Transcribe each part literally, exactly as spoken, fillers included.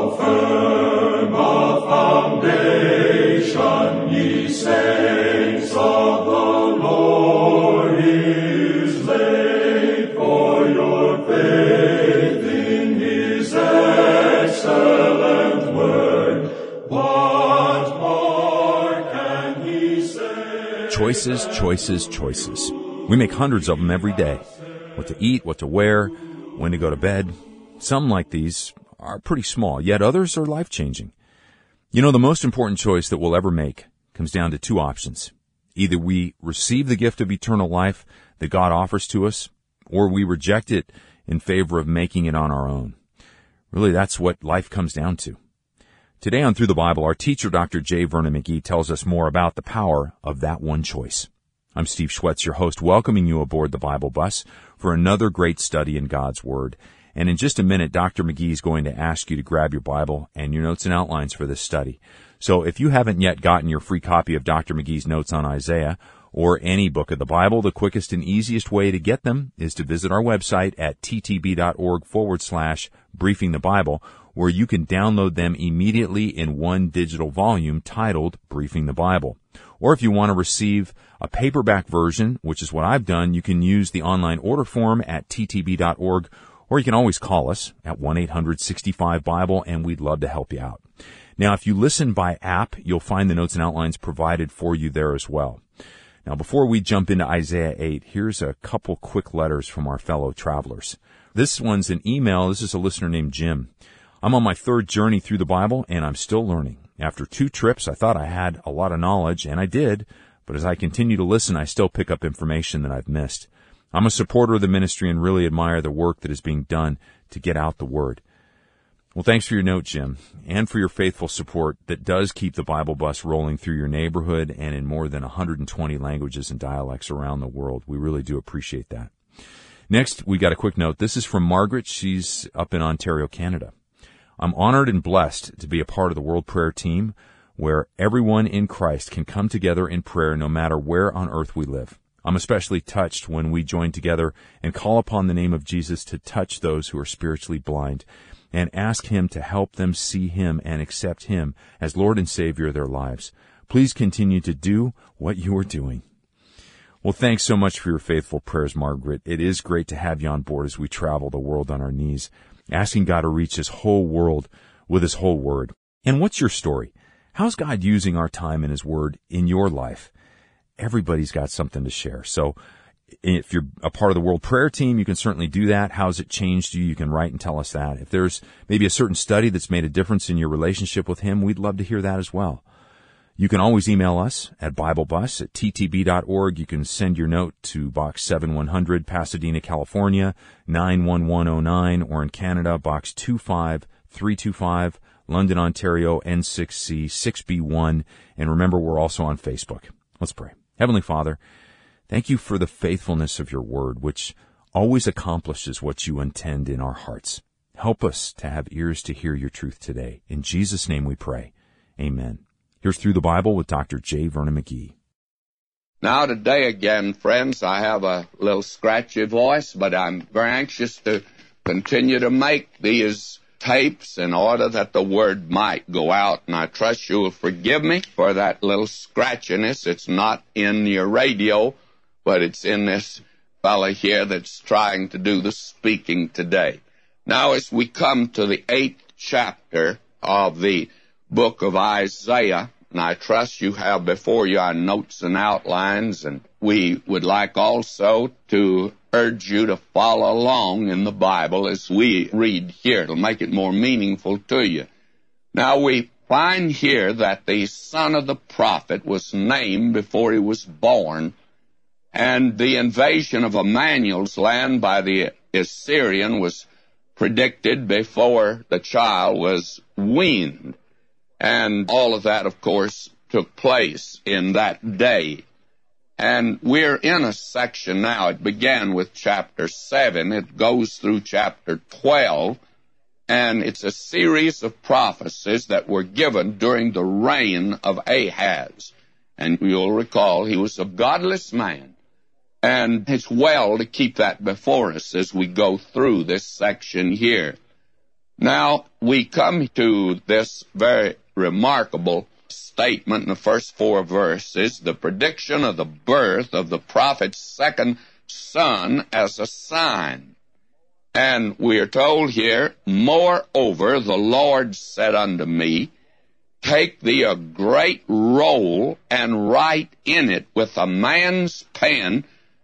How firm a foundation, ye saints of the Lord, is laid for your faith in his excellent word. What more can he say? Choices, choices, choices. We make hundreds of them every day. What to eat, what to wear, when to go to bed. Some like these are pretty small, yet others are life-changing. You know, the most important choice that we'll ever make comes down to two options. Either we receive the gift of eternal life that God offers to us, or we reject it in favor of making it on our own. Really, that's what life comes down to. Today on Through the Bible, our teacher, Doctor J. Vernon McGee, tells us more about the power of that one choice. I'm Steve Schwetz, your host, welcoming you aboard the Bible bus for another great study in God's Word. And in just a minute, Doctor McGee is going to ask you to grab your Bible and your notes and outlines for this study. So if you haven't yet gotten your free copy of Doctor McGee's notes on Isaiah or any book of the Bible, the quickest and easiest way to get them is to visit our website at ttb.org forward slash briefing the Bible, where you can download them immediately in one digital volume titled Briefing the Bible. Or if you want to receive a paperback version, which is what I've done, you can use the online order form at ttb dot org, or you can always call us at one eight hundred sixty-five Bible, and we'd love to help you out. Now, if you listen by app, you'll find the notes and outlines provided for you there as well. Now, before we jump into Isaiah eight, here's a couple quick letters from our fellow travelers. This one's an email. This is a listener named Jim. I'm on my third journey through the Bible, and I'm still learning. After two trips, I thought I had a lot of knowledge, and I did, but as I continue to listen, I still pick up information that I've missed. I'm a supporter of the ministry and really admire the work that is being done to get out the Word. Well, thanks for your note, Jim, and for your faithful support that does keep the Bible bus rolling through your neighborhood and in more than one hundred twenty languages and dialects around the world. We really do appreciate that. Next, we got a quick note. This is from Margaret. She's up in Ontario, Canada. I'm honored and blessed to be a part of the World Prayer Team, where everyone in Christ can come together in prayer no matter where on earth we live. I'm especially touched when we join together and call upon the name of Jesus to touch those who are spiritually blind and ask Him to help them see Him and accept Him as Lord and Savior of their lives. Please continue to do what you are doing. Well, thanks so much for your faithful prayers, Margaret. It is great to have you on board as we travel the world on our knees, asking God to reach His whole world with His whole Word. And what's your story? How's God using our time in His Word in your life? Everybody's got something to share. So if you're a part of the World Prayer Team, you can certainly do that. How's it changed you? You can write and tell us that. If there's maybe a certain study that's made a difference in your relationship with Him, we'd love to hear that as well. You can always email us at BibleBus at ttb dot org. You can send your note to Box seven one hundred, Pasadena, California, nine one one oh nine, or in Canada, Box two five three two five, London, Ontario, N six C six B one. And remember, we're also on Facebook. Let's pray. Heavenly Father, thank you for the faithfulness of your word, which always accomplishes what you intend in our hearts. Help us to have ears to hear your truth today. In Jesus' name we pray. Amen. Here's Through the Bible with Doctor J. Vernon McGee. Now today again, friends, I have a little scratchy voice, but I'm very anxious to continue to make these tapes in order that the word might go out, and I trust you will forgive me for that little scratchiness. It's not in your radio, but it's in this fella here that's trying to do the speaking today. Now, as we come to the eighth chapter of the book of Isaiah, and I trust you have before you our notes and outlines, and we would like also to urge you to follow along in the Bible as we read here. It'll make it more meaningful to you. Now, we find here that the son of the prophet was named before he was born, and the invasion of Emmanuel's land by the Assyrian was predicted before the child was weaned. And all of that, of course, took place in that day. And we're in a section now. It began with chapter seven. It goes through chapter twelve. And it's a series of prophecies that were given during the reign of Ahaz. And you'll recall he was a godless man. And it's well to keep that before us as we go through this section here. Now, we come to this very remarkable statement in the first four verses, the prediction of the birth of the prophet's second son as a sign. And we are told here, moreover, the Lord said unto me, take thee a great roll and write in it with a man's pen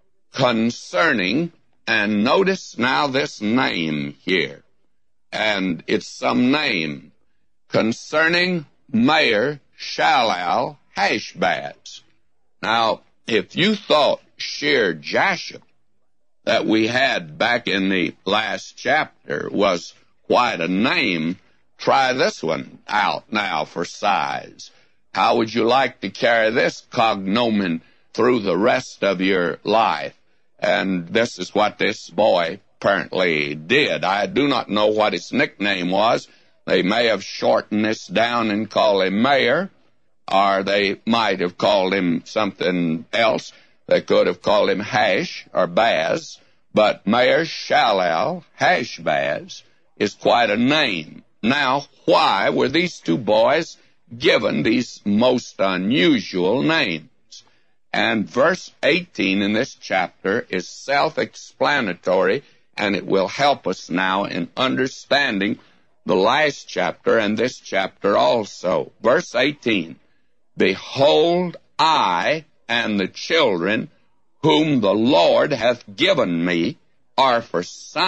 concerning, and notice now this name here, and it's some name, concerning Maher Shalal Hashbaz. Now, if you thought Shear Jashub that we had back in the last chapter was quite a name, try this one out now for size. How would you like to carry this cognomen through the rest of your life? And this is what this boy apparently did. I do not know what his nickname was. They may have shortened this down and called him Mayor, or they might have called him something else. They could have called him Hash or Baz, but Maher Shalal Hashbaz is quite a name. Now, why were these two boys given these most unusual names? And verse eighteen in this chapter is self-explanatory, and it will help us now in understanding the last chapter and this chapter also. Verse eighteen, behold, I and the children whom the Lord hath given me are for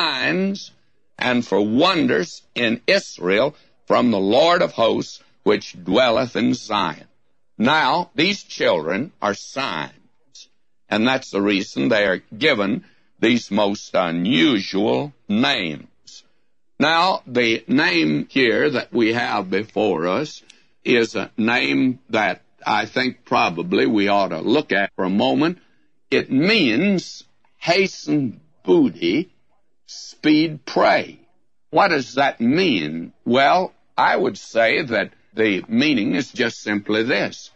signs and for wonders in Israel from the Lord of hosts, which dwelleth in Zion. Now, these children are signs, and that's the reason they are given these most unusual names. Now, the name here that we have before us is a name that I think probably we ought to look at for a moment. It means hasten booty, speed prey. What does that mean? Well, I would say that the meaning is just simply this.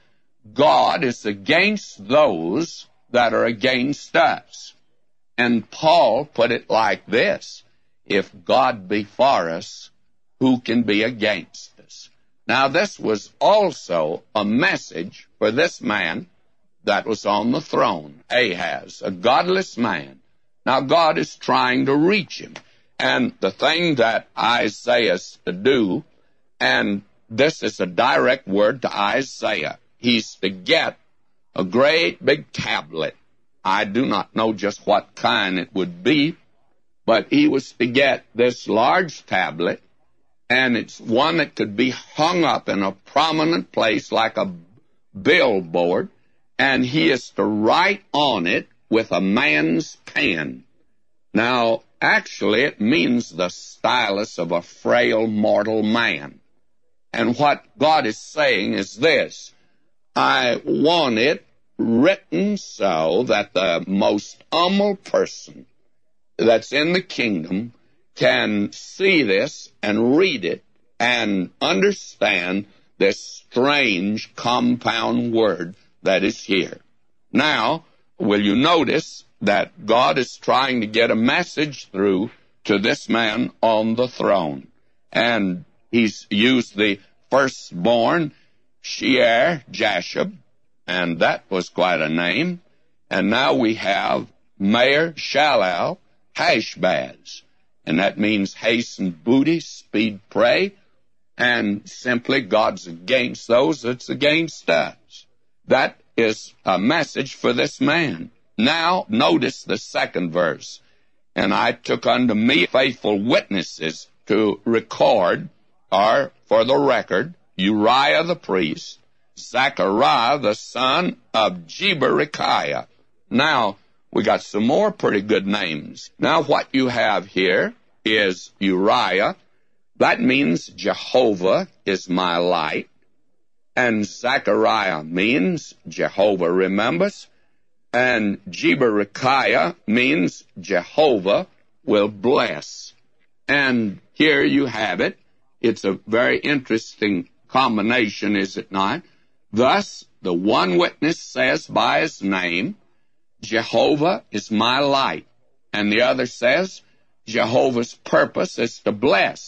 God is against those that are against us. And Paul put it like this, if God be for us, who can be against us? Now, this was also a message for this man that was on the throne, Ahaz, a godless man. Now, God is trying to reach him. And the thing that Isaiah is to do, and this is a direct word to Isaiah, he's to get a great big tablet. I do not know just what kind it would be, but he was to get this large tablet, and it's one that could be hung up in a prominent place like a billboard, and he is to write on it with a man's pen. Now, actually, it means the stylus of a frail mortal man. And what God is saying is this, I want it written so that the most humble person that's in the kingdom can see this and read it and understand this strange compound word that is here. Now, will you notice that God is trying to get a message through to this man on the throne? And he's used the firstborn, Shear Jashub, and that was quite a name. And now we have Maher Shalal Hashbaz, and that means hasten booty, speed prey, and simply God's against those that's against us. That is a message for this man. Now, notice the second verse. And I took unto me faithful witnesses to record, or for the record, Uriah the priest, Zechariah the son of Jeberechiah. Now, we got some more pretty good names. Now, what you have here is Uriah. That means Jehovah is my light. And Zechariah means Jehovah remembers. And Jeberechiah means Jehovah will bless. And here you have it. It's a very interesting combination, is it not? Thus, the one witness says by his name, Jehovah is my light. And the other says, Jehovah's purpose is to bless.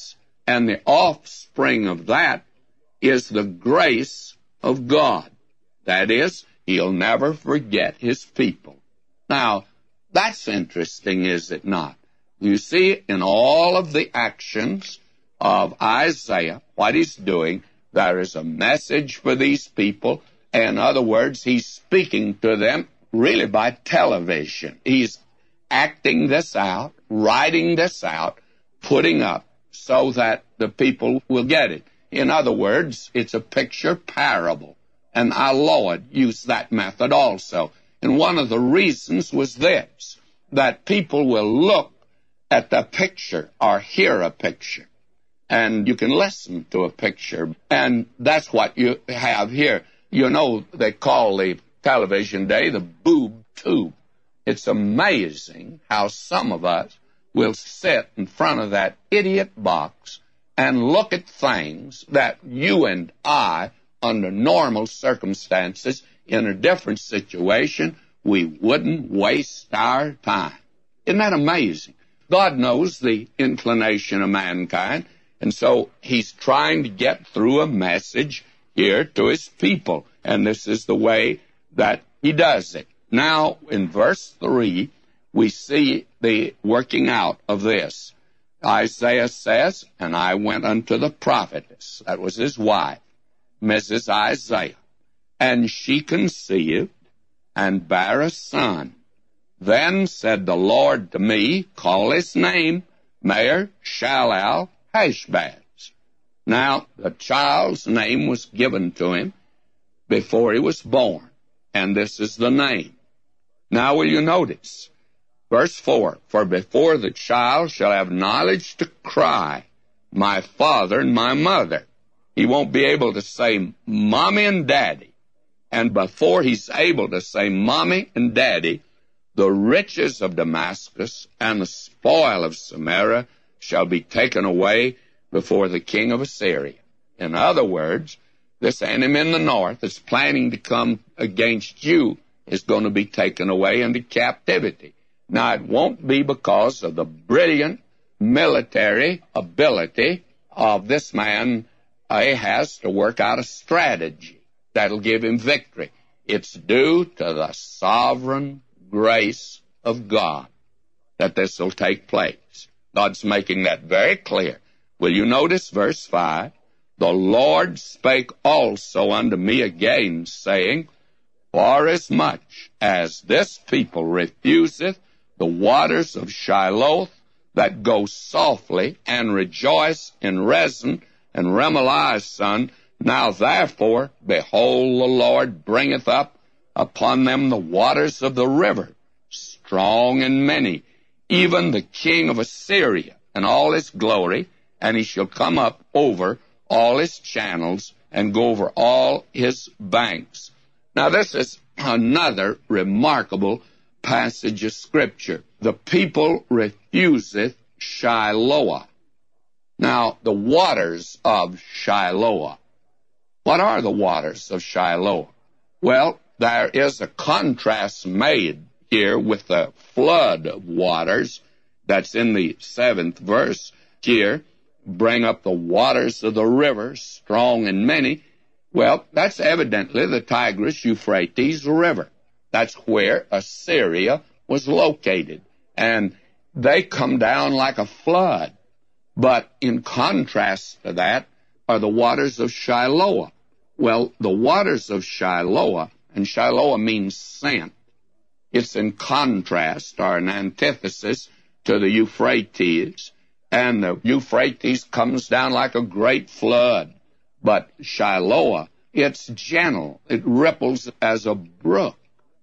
And the offspring of that is the grace of God. That is, he'll never forget his people. Now, that's interesting, is it not? You see, in all of the actions of Isaiah, what he's doing, there is a message for these people. In other words, he's speaking to them really by television. He's acting this out, writing this out, putting up so that the people will get it. In other words, it's a picture parable. And our Lord used that method also. And one of the reasons was this, that people will look at the picture or hear a picture. And you can listen to a picture. And that's what you have here. You know, they call the television day the boob tube. It's amazing how some of us will sit in front of that idiot box and look at things that you and I, under normal circumstances, in a different situation, we wouldn't waste our time. Isn't that amazing? God knows the inclination of mankind, and so he's trying to get through a message here to his people, and this is the way that he does it. Now, in verse three, we see the working out of this. Isaiah says, and I went unto the prophetess, that was his wife, Missus Isaiah, and she conceived and bare a son. Then said the Lord to me, call his name Maher Shalal Hashbaz. Now, the child's name was given to him before he was born, and this is the name. Now, will you notice? Verse four, for before the child shall have knowledge to cry, my father and my mother. He won't be able to say mommy and daddy. And before he's able to say mommy and daddy, the riches of Damascus and the spoil of Samaria shall be taken away before the king of Assyria. In other words, this enemy in the north is planning to come against you, is going to be taken away into captivity. Now, it won't be because of the brilliant military ability of this man Ahaz to work out a strategy that'll give him victory. It's due to the sovereign grace of God that this will take place. God's making that very clear. Will you notice verse five? The Lord spake also unto me again, saying, forasmuch as this people refuseth the waters of Shiloh that go softly, and rejoice in Rezin and Remaliah's son, now therefore, behold, the Lord bringeth up upon them the waters of the river, strong and many, even the king of Assyria and all his glory, and he shall come up over all his channels and go over all his banks. Now this is another remarkable passage of Scripture. The people refuseth Shiloah. Now, the waters of Shiloah. What are the waters of Shiloah? Well, there is a contrast made here with the flood of waters that's in the seventh verse here. Bring up the waters of the river, strong and many. Well, that's evidently the Tigris-Euphrates River. That's where Assyria was located. And they come down like a flood. But in contrast to that are the waters of Shiloah. Well, the waters of Shiloah, and Shiloah means sent, it's in contrast or an antithesis to the Euphrates. And the Euphrates comes down like a great flood. But Shiloah, it's gentle. It ripples as a brook.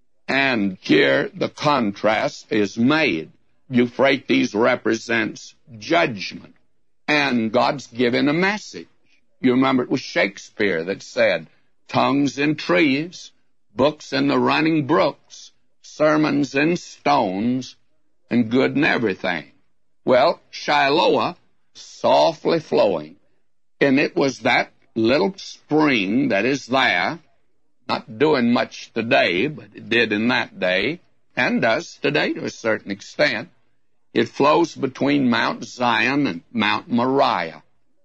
And here the contrast is made. Euphrates represents judgment. And God's given a message. You remember it was Shakespeare that said, tongues in trees, books in the running brooks, sermons in stones, and good in everything. Well, Shiloah, softly flowing. And it was that little spring that is there, not doing much today, but it did in that day, and does today to a certain extent. It flows between Mount Zion and Mount Moriah.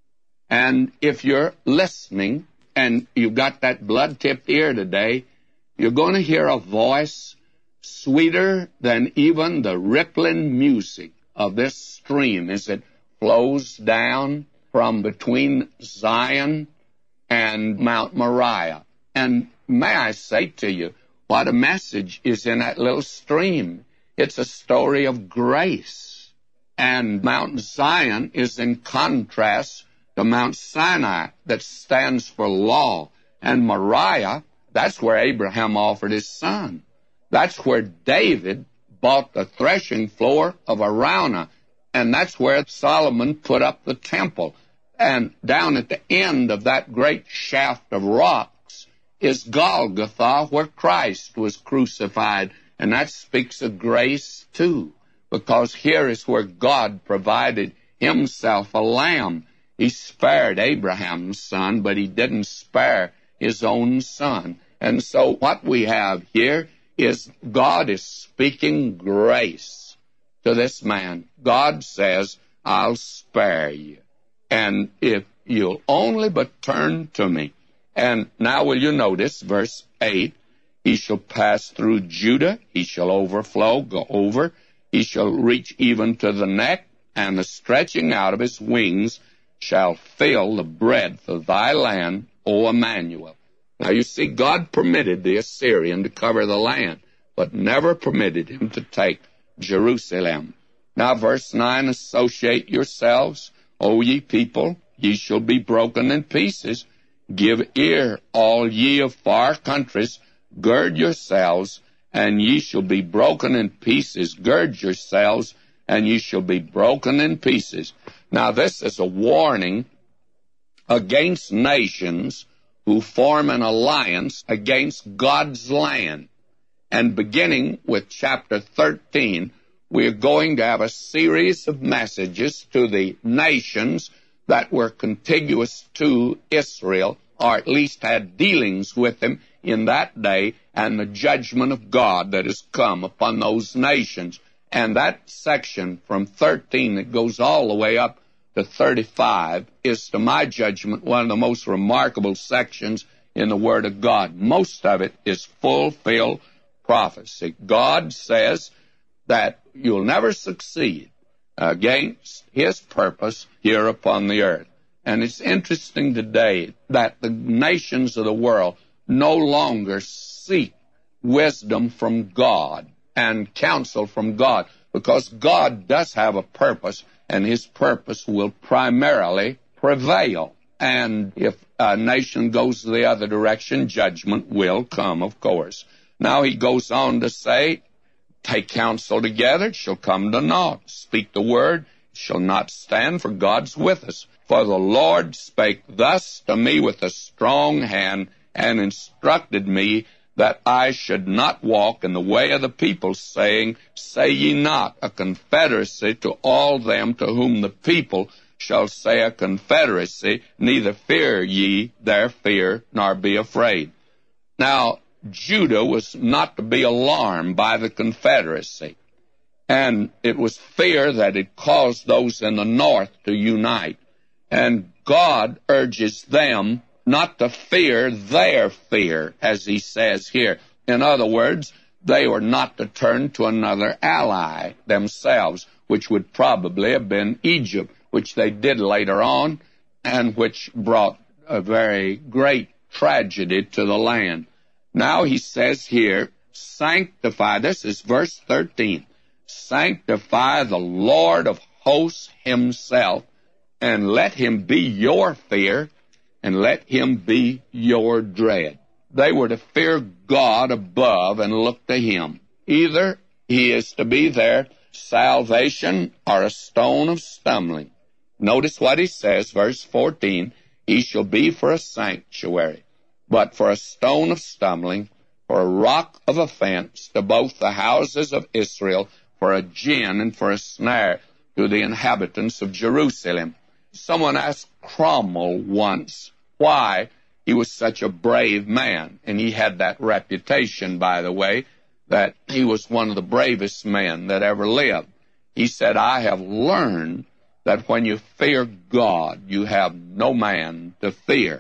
And if you're listening and you've got that blood-tipped ear today, you're going to hear a voice sweeter than even the rippling music of this stream as it flows down from between Zion and Mount Moriah. And may I say to you, what a message is in that little stream. It's a story of grace. And Mount Zion is in contrast to Mount Sinai, that stands for law. And Moriah, that's where Abraham offered his son. That's where David bought the threshing floor of Araunah. And that's where Solomon put up the temple. And down at the end of that great shaft of rocks is Golgotha, where Christ was crucified. And that speaks of grace, too, because here is where God provided himself a lamb. He spared Abraham's son, but he didn't spare his own son. And so what we have here is God is speaking grace to this man. God says, I'll spare you. And if you'll only but turn to me. And now will you notice verse eight, he shall pass through Judah, he shall overflow, go over, he shall reach even to the neck, and the stretching out of his wings shall fill the breadth of thy land, O Emmanuel. Now you see, God permitted the Assyrian to cover the land, but never permitted him to take Jerusalem. Now verse nine, associate yourselves, O ye people, ye shall be broken in pieces. Give ear, all ye of far countries, gird yourselves, and ye shall be broken in pieces. Gird yourselves, and ye shall be broken in pieces. Now this is a warning against nations who form an alliance against God's land. And beginning with chapter thirteen, we're going to have a series of messages to the nations that were contiguous to Israel, or at least had dealings with him in that day, and the judgment of God that has come upon those nations. And that section from thirteen that goes all the way up to thirty-five is, to my judgment, one of the most remarkable sections in the Word of God. Most of it is fulfilled prophecy. God says that you'll never succeed against his purpose here upon the earth. And it's interesting today that the nations of the world no longer seek wisdom from God and counsel from God, because God does have a purpose, and his purpose will primarily prevail. And if a nation goes the other direction, judgment will come, of course. Now he goes on to say, take counsel together, it shall come to naught. Speak the word, it shall not stand, for God's with us. For the Lord spake thus to me with a strong hand, and instructed me that I should not walk in the way of the people, saying, say ye not a confederacy to all them to whom the people shall say a confederacy, neither fear ye their fear, nor be afraid. Now, Judah was not to be alarmed by the confederacy, and it was fear that it caused those in the north to unite. And God urges them not to fear their fear, as he says here. In other words, they were not to turn to another ally themselves, which would probably have been Egypt, which they did later on, and which brought a very great tragedy to the land. Now he says here, sanctify, this is verse thirteen, sanctify the Lord of hosts himself, and let him be your fear, and let him be your dread. They were to fear God above and look to him. Either he is to be their salvation or a stone of stumbling. Notice what he says, verse fourteen, he shall be for a sanctuary, but for a stone of stumbling, for a rock of offense to both the houses of Israel, for a gin and for a snare to the inhabitants of Jerusalem. Someone asked Cromwell once why he was such a brave man, and he had that reputation, by the way, that he was one of the bravest men that ever lived. He said, I have learned that when you fear God, you have no man to fear.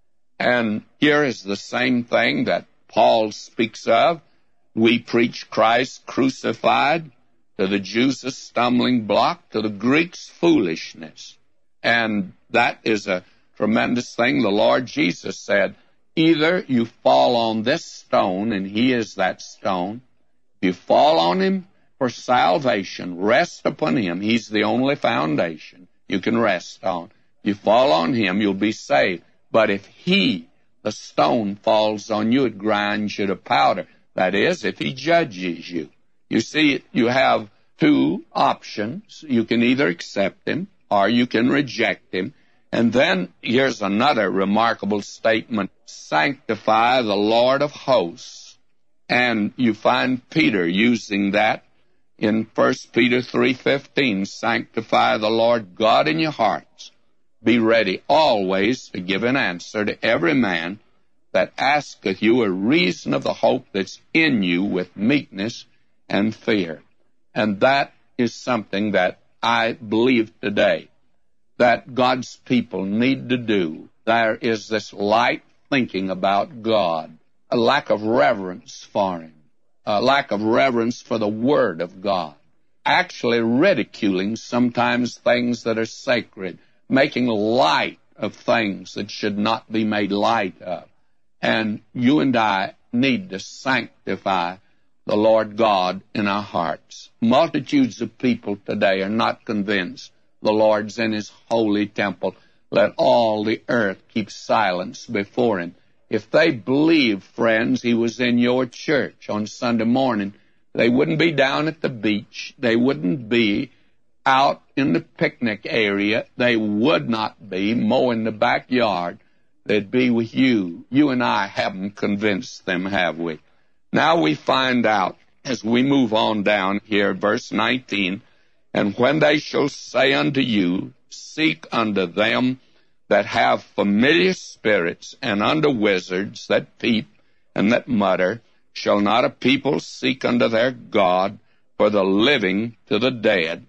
And here is the same thing that Paul speaks of. We preach Christ crucified, to the Jews a stumbling block, to the Greeks foolishness. And that is a tremendous thing. The Lord Jesus said, either you fall on this stone, and he is that stone. If you fall on him for salvation, rest upon him. He's the only foundation you can rest on. If you fall on him, you'll be saved. But if he, the stone, falls on you, it grinds you to powder. That is, if he judges you. You see, you have two options. You can either accept him or you can reject him. And then here's another remarkable statement. Sanctify the Lord of hosts. And you find Peter using that in First Peter three fifteen. Sanctify the Lord God in your hearts. Be ready always to give an answer to every man that asketh you a reason of the hope that's in you with meekness and fear. And that is something that I believe today that God's people need to do. There is this light thinking about God, a lack of reverence for him, a lack of reverence for the Word of God, actually ridiculing sometimes things that are sacred, making light of things that should not be made light of. And you and I need to sanctify the Lord God in our hearts. Multitudes of people today are not convinced the Lord's in his holy temple. Let all the earth keep silence before him. If they believed, friends, he was in your church on Sunday morning, they wouldn't be down at the beach. They wouldn't be out in the picnic area. They would not be mowing the backyard. They'd be with you. You and I haven't convinced them, have we? Now we find out, as we move on down here, verse nineteen, and when they shall say unto you, seek unto them that have familiar spirits, and unto wizards that peep and that mutter, shall not a people seek unto their God, for the living to the dead?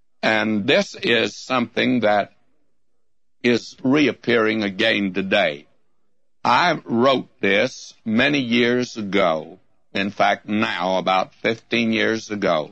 And this is something that is reappearing again today. I wrote this many years ago. In fact, now, about fifteen years ago.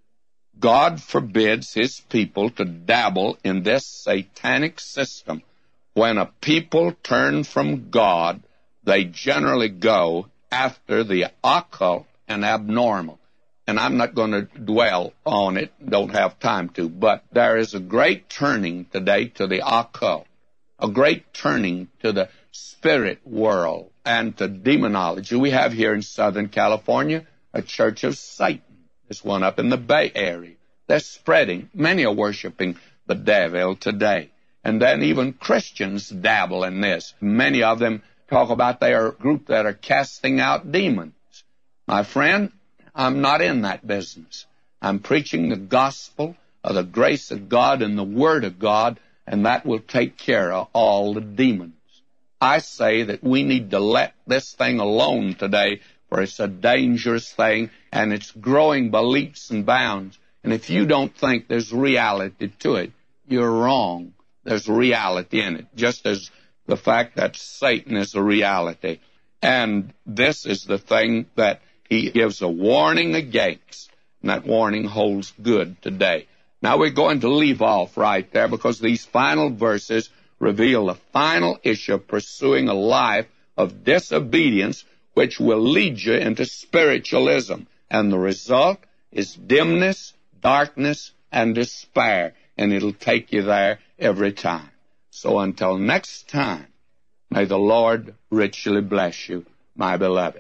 God forbids his people to dabble in this satanic system. When a people turn from God, they generally go after the occult and abnormal. And I'm not going to dwell on it, don't have time to, but there is a great turning today to the occult, a great turning to the spirit world and to demonology. We have here in Southern California a Church of Satan. There's one up in the Bay Area. They're spreading. Many are worshiping the devil today. And then even Christians dabble in this. Many of them talk about they are a group that are casting out demons. My friend, I'm not in that business. I'm preaching the gospel of the grace of God and the Word of God, and that will take care of all the demons. I say that we need to let this thing alone today, for it's a dangerous thing, and it's growing by leaps and bounds. And if you don't think there's reality to it, you're wrong. There's reality in it, just as the fact that Satan is a reality. And this is the thing that he gives a warning against, and that warning holds good today. Now we're going to leave off right there, because these final verses reveal the final issue of pursuing a life of disobedience, which will lead you into spiritualism. And the result is dimness, darkness, and despair. And it'll take you there every time. So until next time, may the Lord richly bless you, my beloved.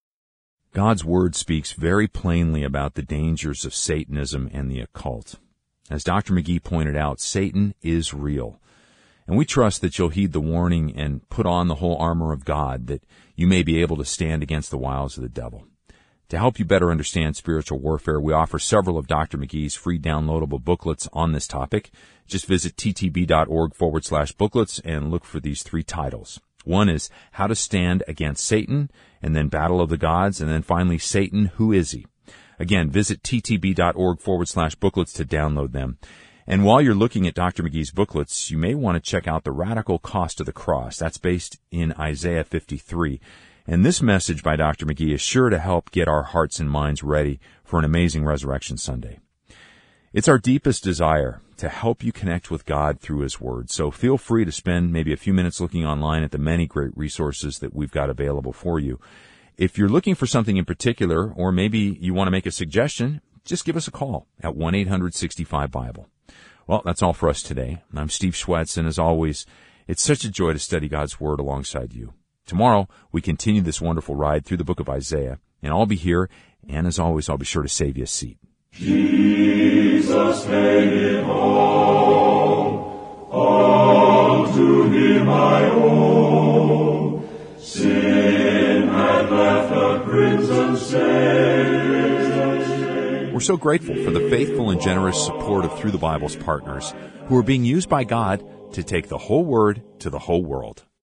God's Word speaks very plainly about the dangers of Satanism and the occult. As Doctor McGee pointed out, Satan is real. And we trust that you'll heed the warning and put on the whole armor of God, that you may be able to stand against the wiles of the devil. To help you better understand spiritual warfare, we offer several of Doctor McGee's free downloadable booklets on this topic. Just visit ttb.org forward slash booklets and look for these three titles. One is How to Stand Against Satan, and then Battle of the Gods, and then finally Satan, Who Is He? Again, visit ttb.org forward slash booklets to download them. And while you're looking at Doctor McGee's booklets, you may want to check out The Radical Cost of the Cross. That's based in Isaiah fifty-three. And this message by Doctor McGee is sure to help get our hearts and minds ready for an amazing Resurrection Sunday. It's our deepest desire to help you connect with God through His Word. So feel free to spend maybe a few minutes looking online at the many great resources that we've got available for you. If you're looking for something in particular, or maybe you want to make a suggestion, just give us a call at one eight hundred sixty-five Bible. Well, that's all for us today. I'm Steve Schwetz, and as always, it's such a joy to study God's Word alongside you. Tomorrow, we continue this wonderful ride through the book of Isaiah, and I'll be here, and as always, I'll be sure to save you a seat. Jesus made it all, all to Him I owe. Sin had left a crimson stain. We're so grateful for the faithful and generous support of Through the Bible's partners, who are being used by God to take the whole Word to the whole world.